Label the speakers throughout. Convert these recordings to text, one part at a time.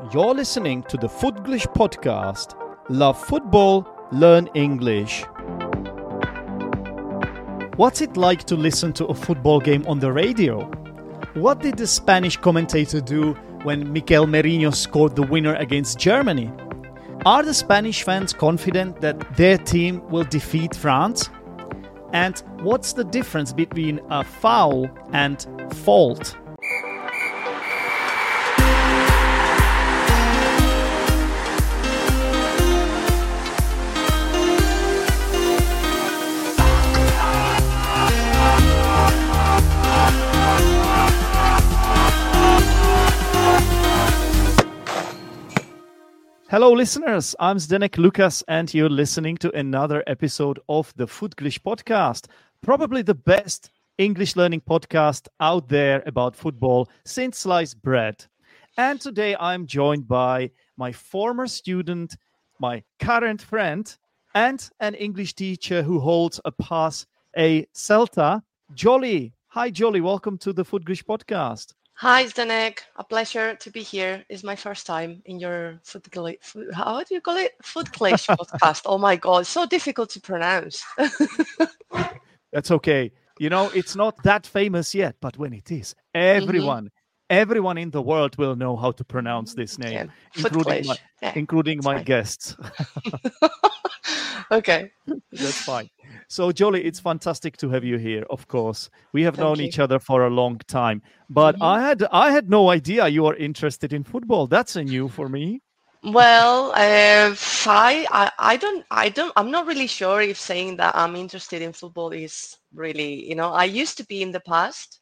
Speaker 1: You're listening to the Footglish podcast. Love football, learn English. What's it like to listen to a football game on the radio? What did the Spanish commentator do when Mikel Merino scored the winner against Germany? Are the Spanish fans confident that their team will defeat France? And what's the difference between a foul and fault? Hello listeners, I'm Zdenek Lukas and you're listening to another episode of the Footglish podcast, probably the best English learning podcast out there about football since sliced bread. And today I'm joined by my former student, my current friend, and an English teacher who holds a pass a Celta, Jolly. Hi Jolly, welcome to the Footglish podcast.
Speaker 2: Hi, Zdenek. A pleasure to be here. It's my first time in your how do you call it? Footglish podcast. Oh my God, it's so difficult to pronounce.
Speaker 1: That's okay. You know, it's not that famous yet, but when it is, everyone in the world will know how to pronounce this name, including my guests.
Speaker 2: Okay.
Speaker 1: That's fine. So, Jolly, it's fantastic to have you here, of course. We have known each other for a long time, but I had no idea you are interested in football. That's a new for me.
Speaker 2: Well, I'm not really sure if saying that I'm interested in football is really, I used to be in the past.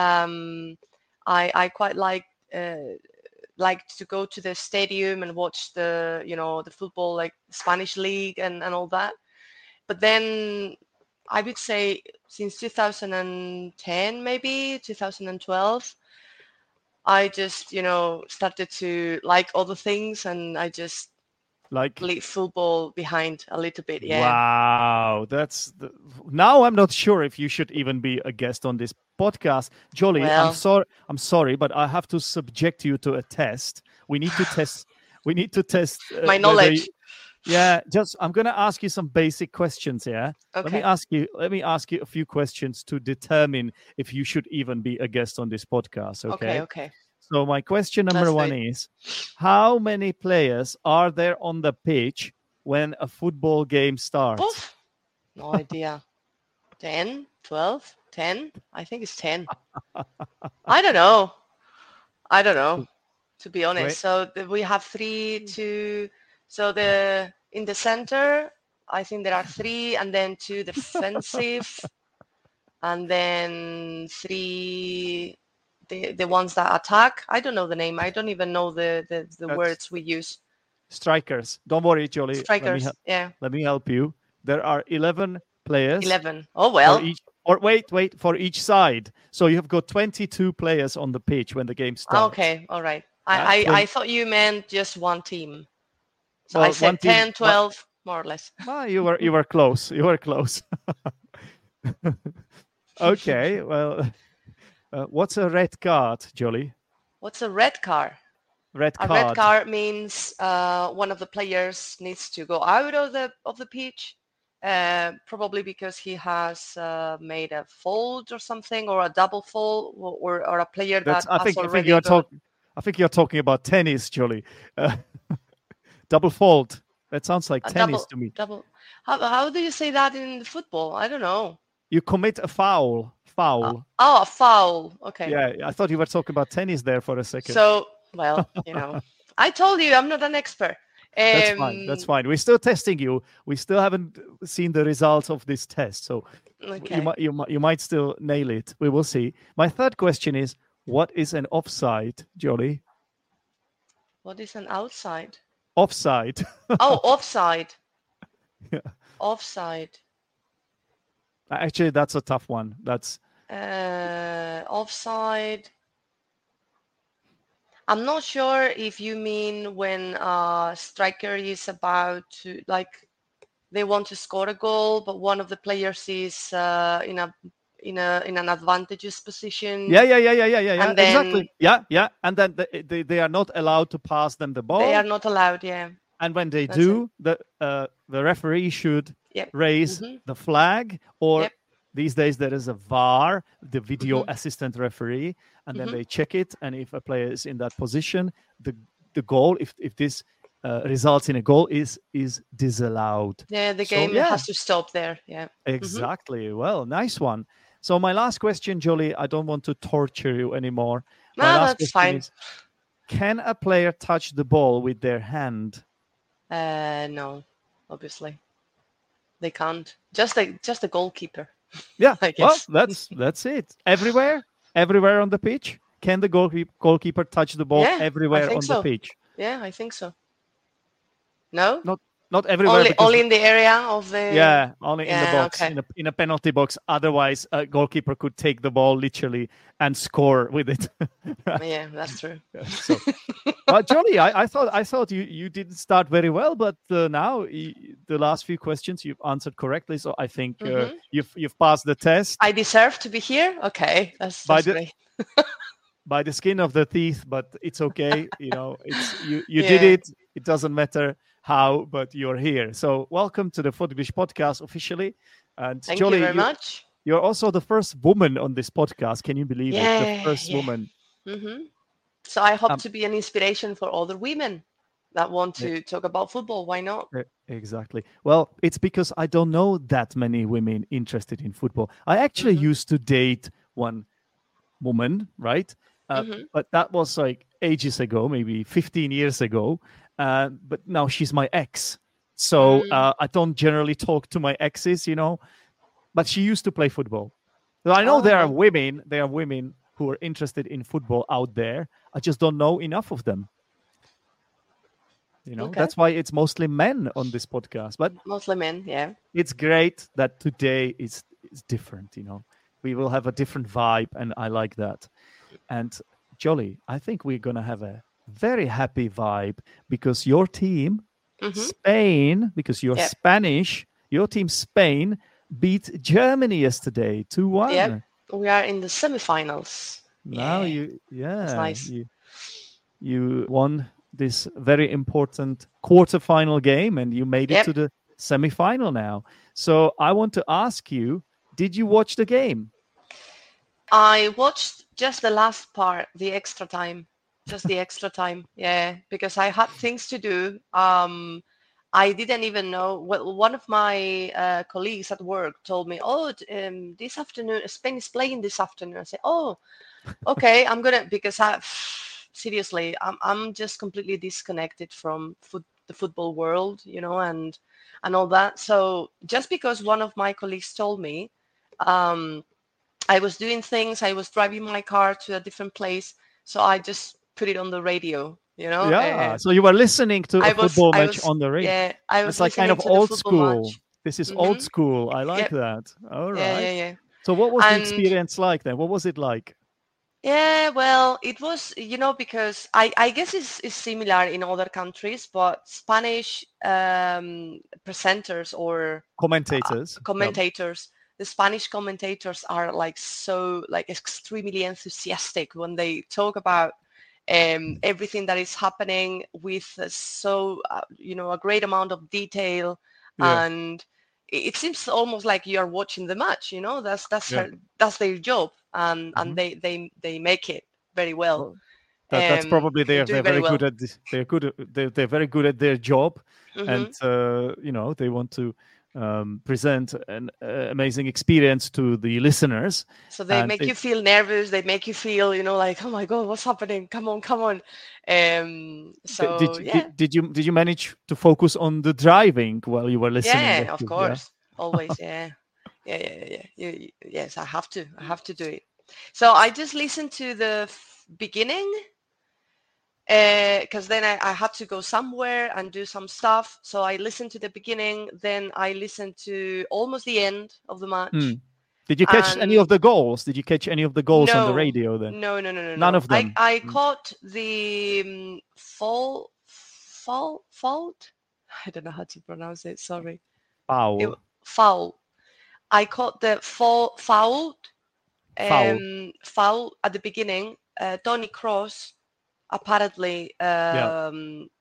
Speaker 2: I quite like to go to the stadium and watch the football, like Spanish league and all that. But then I would say since 2010, maybe 2012, I just, started to like other things and I just leave football behind a little bit. Yeah.
Speaker 1: Wow. Now I'm not sure if you should even be a guest on this podcast. Jolly,
Speaker 2: well,
Speaker 1: I'm sorry, but I have to subject you to a test. We need to test
Speaker 2: my knowledge.
Speaker 1: I'm going to ask you some basic questions here.
Speaker 2: Okay.
Speaker 1: Let me ask you a few questions to determine if you should even be a guest on this podcast, okay?
Speaker 2: Okay.
Speaker 1: So my question number one is, how many players are there on the pitch when a football game starts?
Speaker 2: Oof. No idea. 10, 12, 10? I think it's 10. I don't know, to be honest. So we have 3, 2... So in the center, I think there are 3, and then 2 defensive, and then 3 the ones that attack. I don't know the name. I don't even know the words we use.
Speaker 1: Strikers. Don't worry, Jolly.
Speaker 2: Strikers.
Speaker 1: Let me help you. There are 11 players.
Speaker 2: 11. Oh well.
Speaker 1: For each side. So you have got 22 players on the pitch when the game starts.
Speaker 2: Okay. All right. I thought you meant just one team. So I said 10, 12, more or less.
Speaker 1: You were close. You were close. Okay. Well, what's a red card, Jolly?
Speaker 2: What's a red card?
Speaker 1: A red
Speaker 2: card means one of the players needs to go out of the pitch, probably because he has made a fault or something, or a double fault, or a player that
Speaker 1: I think you're talking about tennis, Jolly. Double fault. That sounds like tennis to me.
Speaker 2: How do you say that in football? I don't know.
Speaker 1: You commit a foul.
Speaker 2: A foul. Okay.
Speaker 1: Yeah, I thought you were talking about tennis there for a second.
Speaker 2: So, well, I told you I'm not an expert.
Speaker 1: That's fine. We're still testing you. We still haven't seen the results of this test. So you might still nail it. We will see. My third question is, what is an offside, Jolly?
Speaker 2: What is an outside?
Speaker 1: Offside.
Speaker 2: Oh, offside.
Speaker 1: Yeah.
Speaker 2: Offside.
Speaker 1: Actually, that's a tough one. That's
Speaker 2: offside. I'm not sure if you mean when a striker is about to, they want to score a goal, but one of the players is in in an advantageous position.
Speaker 1: Yeah.
Speaker 2: And then
Speaker 1: Exactly. Yeah. And then they are not allowed to pass them the
Speaker 2: they are
Speaker 1: ball.
Speaker 2: not allowed. Yeah,
Speaker 1: And when they
Speaker 2: that's it.
Speaker 1: do, the referee should
Speaker 2: Yep.
Speaker 1: raise the flag, or
Speaker 2: Yep.
Speaker 1: these days there is a VAR, the video
Speaker 2: Mm-hmm.
Speaker 1: assistant referee, and then
Speaker 2: Mm-hmm.
Speaker 1: they check it. And if a player is in that position, the goal, if this results in a goal, is disallowed.
Speaker 2: Yeah, the
Speaker 1: So
Speaker 2: game
Speaker 1: yeah,
Speaker 2: has to stop there. Yeah.
Speaker 1: exactly. Well, nice one. So my last question, Jolie, I don't want to torture you anymore. My
Speaker 2: No,
Speaker 1: last
Speaker 2: that's
Speaker 1: question
Speaker 2: fine.
Speaker 1: is: can a player touch the ball with their hand?
Speaker 2: No, obviously they can't. Just the goalkeeper.
Speaker 1: Yeah,
Speaker 2: I
Speaker 1: well,
Speaker 2: guess.
Speaker 1: that's it. Everywhere on the pitch. Can the goalkeeper touch the ball
Speaker 2: Yeah, I
Speaker 1: everywhere
Speaker 2: think
Speaker 1: on the
Speaker 2: so.
Speaker 1: pitch?
Speaker 2: Yeah, I think so. No,
Speaker 1: Not everywhere, because
Speaker 2: only in the area of the.
Speaker 1: yeah, only in the
Speaker 2: Yeah.
Speaker 1: box,
Speaker 2: Okay.
Speaker 1: in a penalty box. Otherwise, a goalkeeper could take the ball literally and score with it. Right?
Speaker 2: Yeah, that's true.
Speaker 1: Yeah, so, but Johnny, I thought you didn't start very well, but now the last few questions you've answered correctly. So I think
Speaker 2: Mm-hmm.
Speaker 1: you've passed the test
Speaker 2: I deserve to be here. Okay, that's
Speaker 1: by the
Speaker 2: great.
Speaker 1: by the skin of the teeth, but it's okay. It's you did
Speaker 2: Yeah.
Speaker 1: it. It doesn't matter how, but you're here. So welcome to the Footglish podcast officially. And
Speaker 2: Thank you
Speaker 1: Jolie,
Speaker 2: very much.
Speaker 1: you're also the first woman on this podcast. Can you believe it? The
Speaker 2: Yeah,
Speaker 1: first
Speaker 2: yeah.
Speaker 1: woman.
Speaker 2: Mm-hmm. So I hope
Speaker 1: Um,
Speaker 2: to be an inspiration for other women that want
Speaker 1: e-
Speaker 2: to talk about football. Why not?
Speaker 1: exactly. Well, it's because I don't know that many women interested in football. I actually
Speaker 2: Mm-hmm.
Speaker 1: used to date one woman, right?
Speaker 2: Mm-hmm.
Speaker 1: But that was like ages ago, maybe 15 years ago. But now she's my ex. So
Speaker 2: Mm.
Speaker 1: I don't generally talk to my exes, but she used to play football. So I know
Speaker 2: Oh,
Speaker 1: there are women who are interested in football out there. I just don't know enough of them.
Speaker 2: okay.
Speaker 1: That's why it's mostly men on this podcast. But
Speaker 2: Mostly men, yeah.
Speaker 1: it's great that today is different. We will have a different vibe, and I like that. And Jolly, I think we're gonna have a very happy vibe because your team,
Speaker 2: Mm-hmm.
Speaker 1: Spain, because you're
Speaker 2: Yep.
Speaker 1: Spanish, your team Spain beat Germany yesterday 2-1.
Speaker 2: Yep. We are in the semifinals.
Speaker 1: Now
Speaker 2: Yeah. That's nice.
Speaker 1: you won this very important quarterfinal game, and you made it
Speaker 2: Yep.
Speaker 1: to the semifinal now. So I want to ask you, did you watch the game?
Speaker 2: I watched just the last part, the extra time, just the extra time. Yeah, because I had things to do. I didn't even know. Well, one of my colleagues at work told me, "Oh, this afternoon, Spain is playing this afternoon." I said, "Oh, okay, I'm gonna," because seriously, I'm just completely disconnected from the football world, and all that. So just because one of my colleagues told me, I was doing things. I was driving my car to a different place, so I just put it on the radio.
Speaker 1: Yeah. So you were listening to a football match on the radio.
Speaker 2: Yeah, I was
Speaker 1: It's like kind
Speaker 2: listening
Speaker 1: of
Speaker 2: to the
Speaker 1: old
Speaker 2: football
Speaker 1: school.
Speaker 2: match.
Speaker 1: This is old school. I like
Speaker 2: Yep.
Speaker 1: that. All
Speaker 2: Yeah,
Speaker 1: right.
Speaker 2: yeah.
Speaker 1: So what was the
Speaker 2: And
Speaker 1: experience like then? What was it like?
Speaker 2: yeah, well, it was, because I guess it's similar in other countries, but Spanish presenters or
Speaker 1: Commentators.
Speaker 2: commentators, the Spanish commentators are like so extremely enthusiastic when they talk about everything that is happening with a great amount of detail,
Speaker 1: Yeah.
Speaker 2: and it seems almost like you are watching the match.
Speaker 1: Yeah.
Speaker 2: That's their job, and
Speaker 1: Mhm.
Speaker 2: they make it very well.
Speaker 1: Well, that's probably
Speaker 2: They do
Speaker 1: they're
Speaker 2: it very
Speaker 1: very
Speaker 2: well.
Speaker 1: good at this. They're very good at their job, and
Speaker 2: Mhm.
Speaker 1: they want to present an amazing experience to the listeners.
Speaker 2: So they
Speaker 1: And
Speaker 2: make you feel nervous. They make you feel, like, oh my God, what's happening? Come on, come on. So yeah,
Speaker 1: did you manage to focus on the driving while you were listening?
Speaker 2: yeah, of
Speaker 1: Yeah.
Speaker 2: course, always, yeah, yeah. Yes, I have to do it. So I just listened to the beginning because then I had to go somewhere and do some stuff. So I listened to the beginning, then I listened to almost the end of the match.
Speaker 1: Did you catch any of the goals? Did you catch any of the goals on the
Speaker 2: No,
Speaker 1: radio then?
Speaker 2: no.
Speaker 1: None of them.
Speaker 2: I caught the fault. I don't know how to pronounce it. Sorry.
Speaker 1: Foul.
Speaker 2: Foul. I caught the foul
Speaker 1: Foul.
Speaker 2: foul at the beginning. Tony Cross apparently
Speaker 1: Yeah.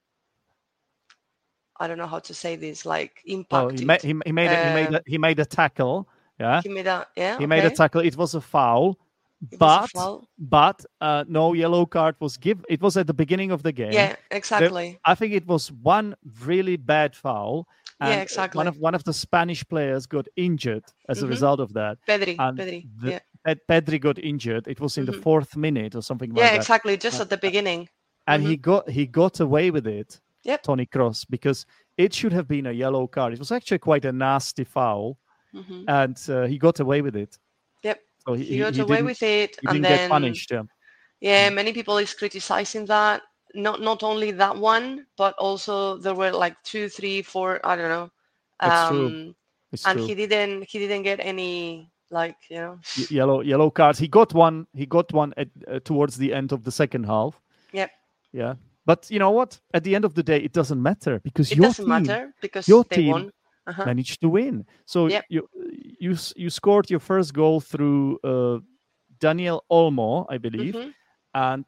Speaker 2: I don't know how to say this, like
Speaker 1: Well,
Speaker 2: impacted.
Speaker 1: he made a tackle. Yeah.
Speaker 2: He made a
Speaker 1: He made a
Speaker 2: okay.
Speaker 1: tackle. It was a foul,
Speaker 2: It was a
Speaker 1: but
Speaker 2: foul.
Speaker 1: no yellow card was given. It was at the beginning of the game.
Speaker 2: Yeah, exactly.
Speaker 1: I think it was one really bad foul,
Speaker 2: Yeah,
Speaker 1: and
Speaker 2: exactly.
Speaker 1: one of the Spanish players got injured as a result of that.
Speaker 2: Pedri,
Speaker 1: And
Speaker 2: Pedri.
Speaker 1: the,
Speaker 2: Yeah.
Speaker 1: Pedri got injured. It was in the 4th minute or something like
Speaker 2: Yeah,
Speaker 1: that.
Speaker 2: exactly. Just at the beginning.
Speaker 1: And he got away with it.
Speaker 2: Yep.
Speaker 1: Tony Cross, because it should have been a yellow card. It was actually quite a nasty foul, and he got away with it.
Speaker 2: Yep.
Speaker 1: So
Speaker 2: he got away with it,
Speaker 1: He
Speaker 2: and
Speaker 1: didn't
Speaker 2: then
Speaker 1: get punished. Yeah.
Speaker 2: yeah, many people is criticizing that. Not only that one, but also there were like 2, 3, 4. I don't know.
Speaker 1: It's true. It's
Speaker 2: and
Speaker 1: true.
Speaker 2: he didn't get any, like,
Speaker 1: yellow cards. He got one at, towards the end of the second half.
Speaker 2: Yep.
Speaker 1: Yeah. But you know what? At the end of the day, it doesn't matter because
Speaker 2: It
Speaker 1: your
Speaker 2: doesn't
Speaker 1: team,
Speaker 2: matter because
Speaker 1: your
Speaker 2: they
Speaker 1: team
Speaker 2: won.
Speaker 1: managed to win. So
Speaker 2: Yep.
Speaker 1: you scored your first goal through Daniel Olmo, I believe, and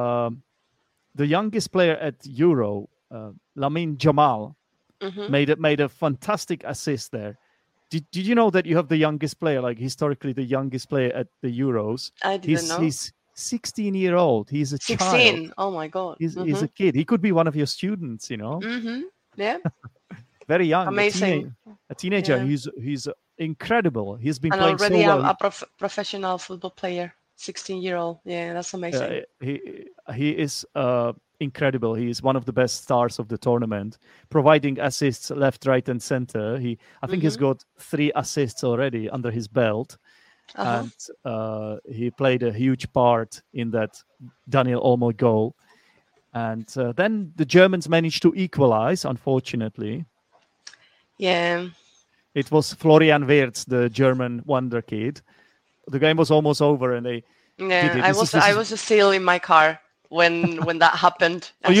Speaker 1: the youngest player at Euro, Lamine Jamal, made a fantastic assist there. Did you know that you have the youngest player, like historically the youngest player at the Euros?
Speaker 2: I didn't know.
Speaker 1: He's 16-year-old. He's a
Speaker 2: 16.
Speaker 1: child.
Speaker 2: Oh my God.
Speaker 1: He's a kid. He could be one of your students, you know.
Speaker 2: Yeah.
Speaker 1: Very young.
Speaker 2: Amazing.
Speaker 1: A teenager.
Speaker 2: Yeah.
Speaker 1: He's incredible. He's been
Speaker 2: And
Speaker 1: playing
Speaker 2: already
Speaker 1: so well.
Speaker 2: a professional football player. 16-year-old. Yeah, that's amazing.
Speaker 1: He is incredible. He is one of the best stars of the tournament, providing assists left, right, and center. I think he's got 3 assists already under his belt, and he played a huge part in that Daniel Olmo goal. And then the Germans managed to equalize, unfortunately.
Speaker 2: Yeah.
Speaker 1: It was Florian Wirtz, the German wonder kid. The game was almost over, and they.
Speaker 2: Yeah, I was still in my car when that happened. No.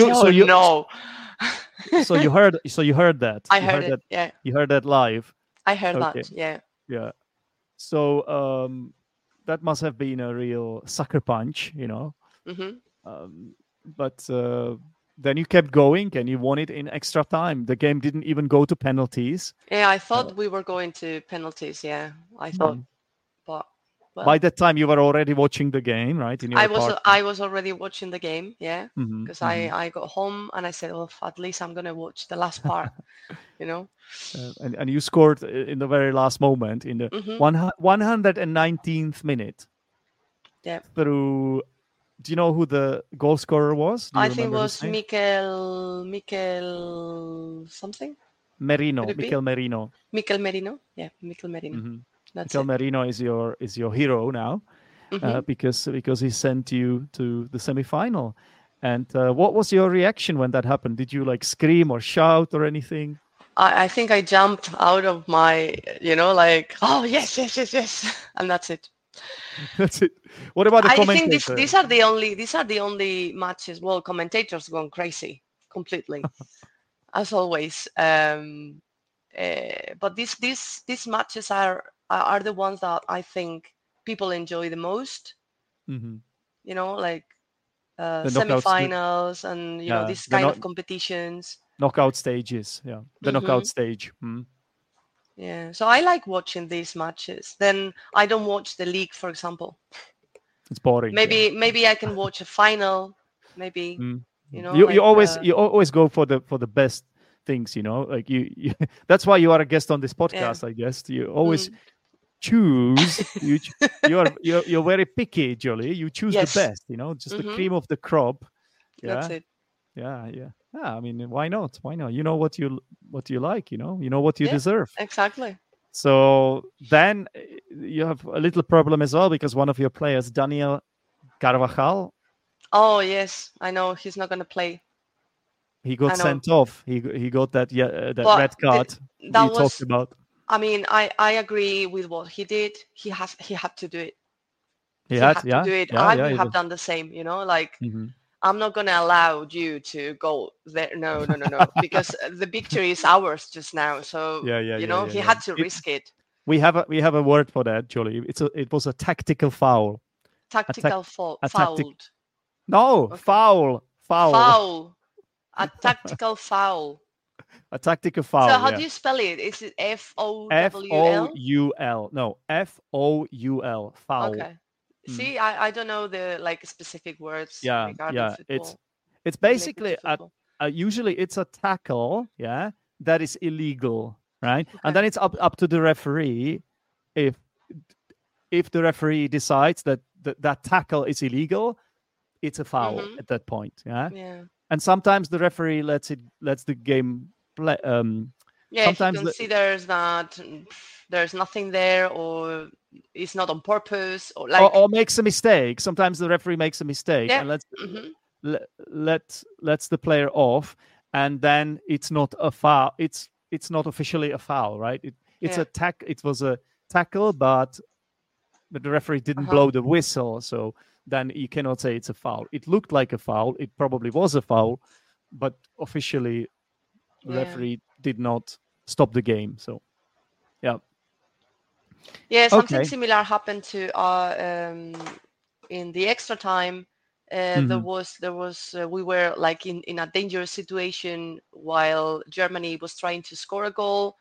Speaker 1: So you heard that.
Speaker 2: I heard it. Yeah.
Speaker 1: You heard that live.
Speaker 2: I heard that. Yeah.
Speaker 1: Yeah. So that must have been a real sucker punch, you know. But then you kept going and you won it in extra time. The game didn't even go to penalties.
Speaker 2: Yeah, I thought we were going to penalties. Yeah, I thought, but. Well,
Speaker 1: by that time, you were already watching the game, right?
Speaker 2: I was already watching the game, yeah, because I got home and I said, well, at least I'm gonna watch the last part, you know.
Speaker 1: And you scored in the very last moment in the 119th minute.
Speaker 2: Yeah.
Speaker 1: Through, do you know who the goal scorer was?
Speaker 2: I think it was Mikel something.
Speaker 1: Mikel Merino.
Speaker 2: Mikel Merino, yeah, Mikel Merino.
Speaker 1: Mikel Merino is your hero now, because he sent you to the semi-final. And what was your reaction when that happened? Did you like scream or shout or anything?
Speaker 2: I think I jumped out of my, like, oh yes, and that's it.
Speaker 1: That's it. What about the commentators?
Speaker 2: I think these are the only matches. Well, commentators gone crazy completely, as always. But these matches are the ones that I think people enjoy the most. You know, like semi-finals and this kind of competitions.
Speaker 1: Knockout stages, yeah. The knockout stage.
Speaker 2: Yeah, so I like watching these matches. Then I don't watch the league, for example.
Speaker 1: It's boring.
Speaker 2: Maybe I can watch a final. Maybe
Speaker 1: you always go for the best things. You know, like you that's why you are a guest on this podcast. I guess you always choose. You're very picky, Jolie. You choose the best. You know, just the cream of the crop. Yeah.
Speaker 2: That's it.
Speaker 1: Yeah. I mean, why not? You know what you like. You know what you deserve.
Speaker 2: Exactly.
Speaker 1: So then you have a little problem as well because one of your players, Daniel Carvajal.
Speaker 2: Oh yes, I know he's not going to play.
Speaker 1: He got sent off. He got that red card you talked about.
Speaker 2: I mean, I agree with what he did. He had to do it.
Speaker 1: He had to
Speaker 2: do it. I would have done the same. You know, like. I'm not going to allow you to go there. No, because the victory is ours just now. So, he had to risk it.
Speaker 1: we have a word for that, Jolly. It was a tactical foul.
Speaker 2: Tactical
Speaker 1: A tactic.
Speaker 2: fouled.
Speaker 1: No,
Speaker 2: Okay.
Speaker 1: foul.
Speaker 2: Foul. A tactical foul.
Speaker 1: A tactical foul.
Speaker 2: So how
Speaker 1: yeah.
Speaker 2: do you spell it? Is it Fowl?
Speaker 1: Foul? No, Foul. Foul.
Speaker 2: Okay. See, I don't know the like specific words
Speaker 1: Yeah,
Speaker 2: regarding
Speaker 1: yeah.
Speaker 2: football.
Speaker 1: It's
Speaker 2: related to
Speaker 1: basically
Speaker 2: football.
Speaker 1: usually it's a tackle, yeah, that is illegal, right? And then it's up to the referee if the referee decides that that tackle is illegal, it's a foul
Speaker 2: Mhm.
Speaker 1: at that point, yeah.
Speaker 2: Yeah.
Speaker 1: And sometimes the referee lets the game play.
Speaker 2: Yeah, if he
Speaker 1: Sometimes
Speaker 2: considers that there's nothing there, or it's not on purpose, or like
Speaker 1: or makes a mistake. Sometimes the referee makes a mistake
Speaker 2: yeah.
Speaker 1: and lets
Speaker 2: Mhm.
Speaker 1: lets the player off, and then it's not a foul. It's not officially a foul, right? It's
Speaker 2: Yeah.
Speaker 1: It was a tackle, but the referee didn't
Speaker 2: Uh-huh.
Speaker 1: blow the whistle, so then you cannot say it's a foul. It looked like a foul. It probably was a foul, but officially, the
Speaker 2: Yeah.
Speaker 1: referee did not stop the game. So, yeah.
Speaker 2: Yeah, something
Speaker 1: Okay.
Speaker 2: similar happened to in the extra time. There was we were like in a dangerous situation while Germany was trying to score a goal,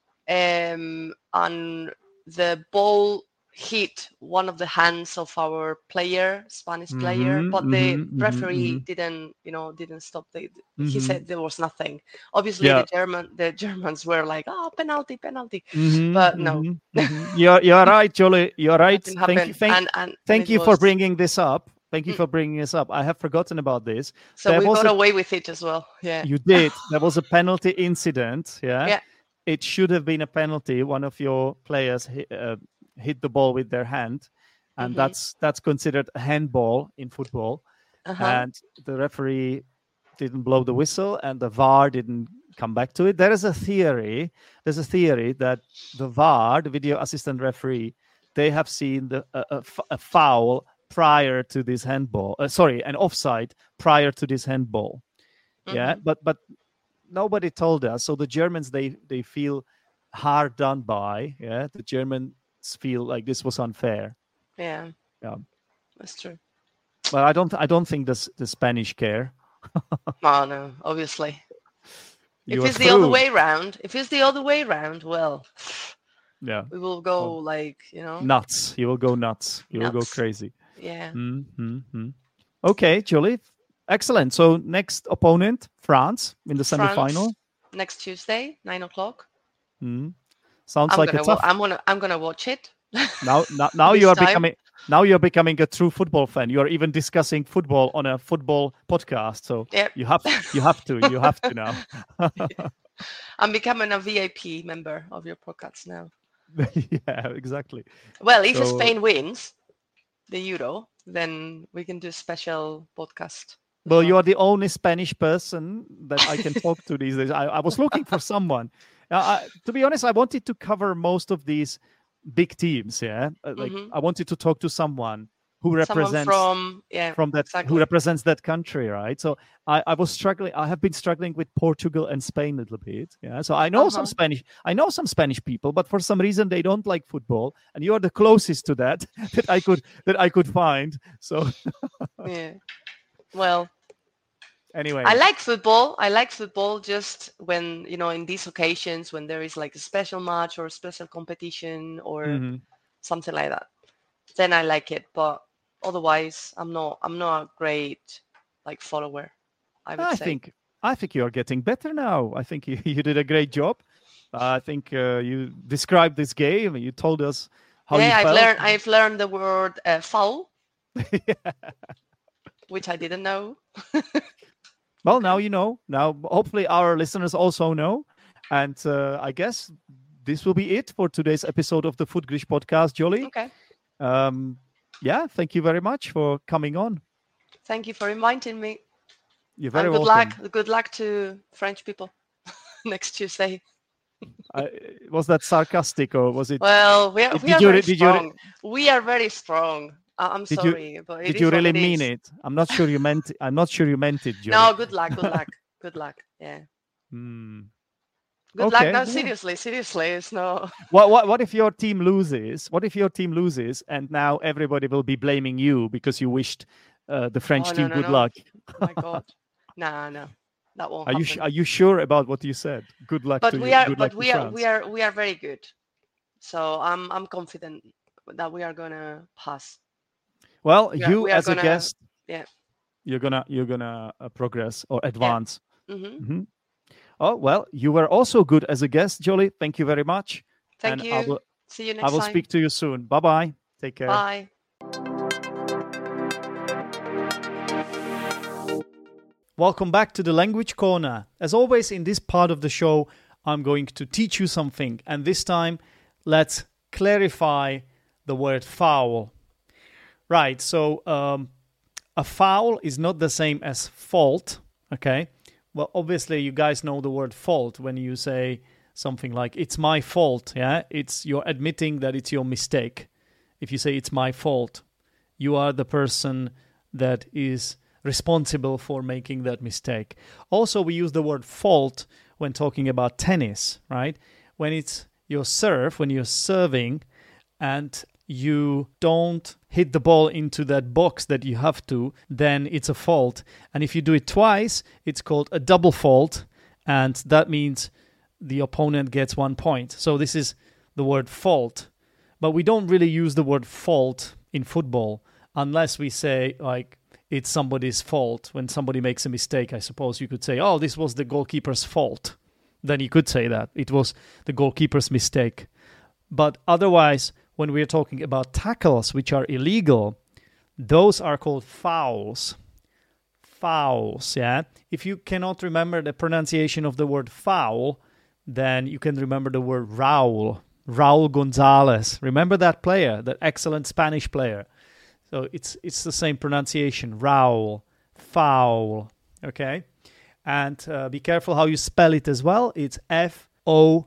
Speaker 2: and the ball hit one of the hands of our player, Spanish player, but the referee didn't stop. He said there was nothing. Obviously,
Speaker 1: Yeah.
Speaker 2: the Germans were like, "Oh, penalty, penalty," but no,
Speaker 1: You're right, Jolie. You're right.
Speaker 2: nothing
Speaker 1: Thank you.
Speaker 2: happened. And
Speaker 1: Thank
Speaker 2: it
Speaker 1: you for
Speaker 2: was
Speaker 1: bringing this up. Thank you for bringing this up. I have forgotten about this.
Speaker 2: so
Speaker 1: There
Speaker 2: we
Speaker 1: was
Speaker 2: got away with it as well. Yeah,
Speaker 1: You did. There was a penalty incident. Yeah.
Speaker 2: yeah,
Speaker 1: It should have been a penalty. One of your players hit the ball with their hand, and that's considered a handball in football. And the referee didn't blow the whistle, and the VAR didn't come back to it. There's a theory that the VAR, the video assistant referee, they have seen a foul prior to this handball. An offside prior to this handball. Yeah, but nobody told us. So the Germans, they feel hard done by. Yeah, the Germans feel like this was unfair.
Speaker 2: Yeah,
Speaker 1: yeah,
Speaker 2: that's true.
Speaker 1: But I don't think the Spanish care.
Speaker 2: Oh no, obviously.
Speaker 1: If
Speaker 2: it's the other way around, well,
Speaker 1: yeah,
Speaker 2: we will go like
Speaker 1: nuts. You will go nuts. You will go
Speaker 2: nuts.
Speaker 1: crazy.
Speaker 2: Yeah.
Speaker 1: Okay, Julie. Excellent. So next opponent, France in the semi-final.
Speaker 2: Next Tuesday, 9:00.
Speaker 1: Sounds like a tough.
Speaker 2: I'm gonna watch it.
Speaker 1: Now you are becoming a true football fan. You are even discussing football on a football podcast. So
Speaker 2: yep.
Speaker 1: you have to now.
Speaker 2: I'm becoming a VIP member of your podcast now.
Speaker 1: Yeah, exactly.
Speaker 2: Well, if Spain wins the Euro, then we can do a special podcast.
Speaker 1: Well, you are the only Spanish person that I can talk to these days. I was looking for someone. To be honest, I wanted to cover most of these big teams. Yeah, I wanted to talk to someone who represents who represents that country, right? So I was struggling. I have been struggling with Portugal and Spain a little bit. Yeah, so I know some Spanish. I know some Spanish people, but for some reason they don't like football, and you are the closest to that I could find. So
Speaker 2: yeah. Well,
Speaker 1: anyway,
Speaker 2: I like football just when, in these occasions when there is like a special match or a special competition or something like that, then I like it. But otherwise, I'm not a great like follower. I
Speaker 1: think you are getting better now. I think you did a great job. I think you described this game. You told us how you felt.
Speaker 2: I've learned the word foul. Which I didn't know.
Speaker 1: Well, now you know. Now, hopefully, our listeners also know. And I guess this will be it for today's episode of the Futglish podcast, Jolie.
Speaker 2: Okay.
Speaker 1: Yeah, thank you very much for coming on.
Speaker 2: Thank you for inviting me.
Speaker 1: You're very
Speaker 2: welcome. Good luck to French people next Tuesday.
Speaker 1: Was that sarcastic or was it?
Speaker 2: Well, we are very strong. We are very strong. I'm sorry, but
Speaker 1: did you really mean it? I'm not sure you meant it. I'm not sure you meant it, Jolie.
Speaker 2: No, good luck. Good luck. Yeah. Good luck.
Speaker 1: Okay.
Speaker 2: No,
Speaker 1: Yeah.
Speaker 2: seriously, it's no.
Speaker 1: What if your team loses? What if your team loses and now everybody will be blaming you because you wished the French
Speaker 2: Oh no,
Speaker 1: team
Speaker 2: no,
Speaker 1: good
Speaker 2: no.
Speaker 1: luck?
Speaker 2: My God. Nah, no. That won't happen.
Speaker 1: Are you sure about what you said? Good luck
Speaker 2: But
Speaker 1: to
Speaker 2: we
Speaker 1: you.
Speaker 2: are
Speaker 1: Good luck
Speaker 2: but
Speaker 1: to
Speaker 2: we are we
Speaker 1: France.
Speaker 2: are we are very good. So I'm confident that we are gonna pass.
Speaker 1: Well,
Speaker 2: We are
Speaker 1: you
Speaker 2: we are
Speaker 1: as a
Speaker 2: gonna
Speaker 1: guest,
Speaker 2: yeah.
Speaker 1: you're gonna progress or
Speaker 2: Yeah.
Speaker 1: advance.
Speaker 2: Hmm.
Speaker 1: Mhm. Oh well, you were also good as a guest, Jolie. Thank you very much,
Speaker 2: Thank
Speaker 1: and
Speaker 2: you. See you
Speaker 1: I
Speaker 2: next
Speaker 1: will
Speaker 2: time.
Speaker 1: speak to you soon. Bye bye. Take care.
Speaker 2: Bye.
Speaker 1: Welcome back to the Language Corner. As always, in this part of the show, I'm going to teach you something, and this time, let's clarify the word foul. Right. So a foul is not the same as fault. Okay. Well, obviously, you guys know the word fault when you say something like "it's my fault." Yeah, you're admitting that it's your mistake. If you say "it's my fault," you are the person that is responsible for making that mistake. Also, we use the word fault when talking about tennis, right? When it's your serve, when you're serving, and you don't hit the ball into that box that you have to, then it's a fault. And if you do it twice, it's called a double fault, and that means the opponent gets 1 point. So this is the word fault. But we don't really use the word fault in football unless we say, like, it's somebody's fault. When somebody makes a mistake, I suppose you could say, oh, this was the goalkeeper's fault. Then you could say that. It was the goalkeeper's mistake. But otherwise, when we're talking about tackles, which are illegal, those are called fouls. Fouls, yeah? If you cannot remember the pronunciation of the word foul, then you can remember the word Raul. Raul Gonzalez. Remember that player, that excellent Spanish player. So it's the same pronunciation. Raul. Foul. Okay? And be careful how you spell it as well. It's Foul.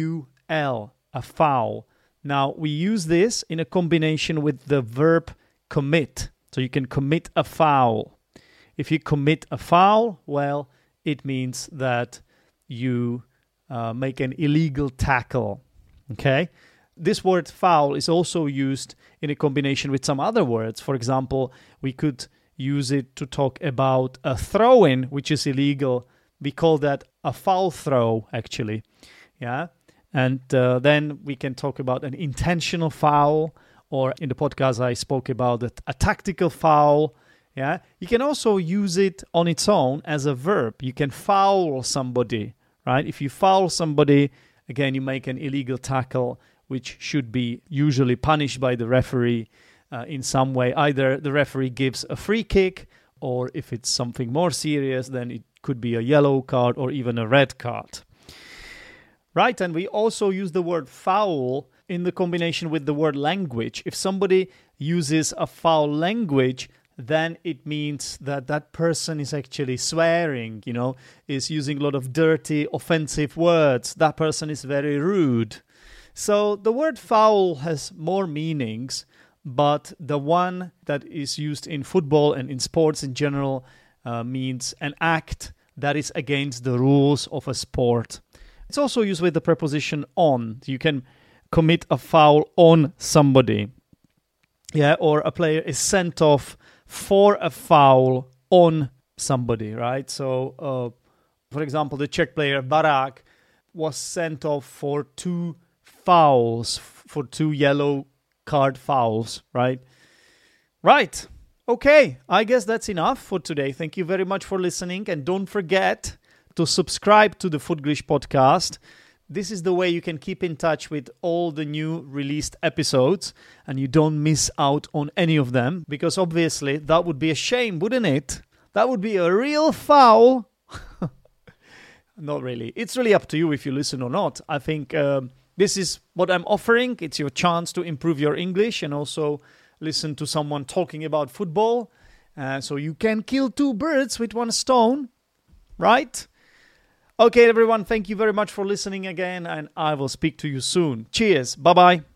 Speaker 1: A foul. Now, we use this in a combination with the verb commit. So you can commit a foul. If you commit a foul, well, it means that you make an illegal tackle. Okay? This word foul is also used in a combination with some other words. For example, we could use it to talk about a throw-in, which is illegal. We call that a foul throw, actually. Yeah? And then we can talk about an intentional foul, or in the podcast I spoke about a tactical foul. Yeah, you can also use it on its own as a verb. You can foul somebody, right? If you foul somebody, again, you make an illegal tackle, which should be usually punished by the referee in some way. Either the referee gives a free kick, or if it's something more serious, then it could be a yellow card or even a red card. Right, and we also use the word foul in the combination with the word language. If somebody uses a foul language, then it means that that person is actually swearing, is using a lot of dirty, offensive words. That person is very rude. So the word foul has more meanings, but the one that is used in football and in sports in general means an act that is against the rules of a sport. It's also used with the preposition on. You can commit a foul on somebody. Yeah, or a player is sent off for a foul on somebody, right? So, for example, the Czech player Barak was sent off for 2 fouls, for 2 yellow card fouls, right? Right. Okay, I guess that's enough for today. Thank you very much for listening, and don't forget to subscribe to the Footglish podcast. This is the way you can keep in touch with all the new released episodes and you don't miss out on any of them, because obviously that would be a shame, wouldn't it? That would be a real foul. Not really. It's really up to you if you listen or not. I think this is what I'm offering. It's your chance to improve your English and also listen to someone talking about football. So you can kill 2 birds with 1 stone, right? Okay, everyone, thank you very much for listening again, and I will speak to you soon. Cheers. Bye-bye.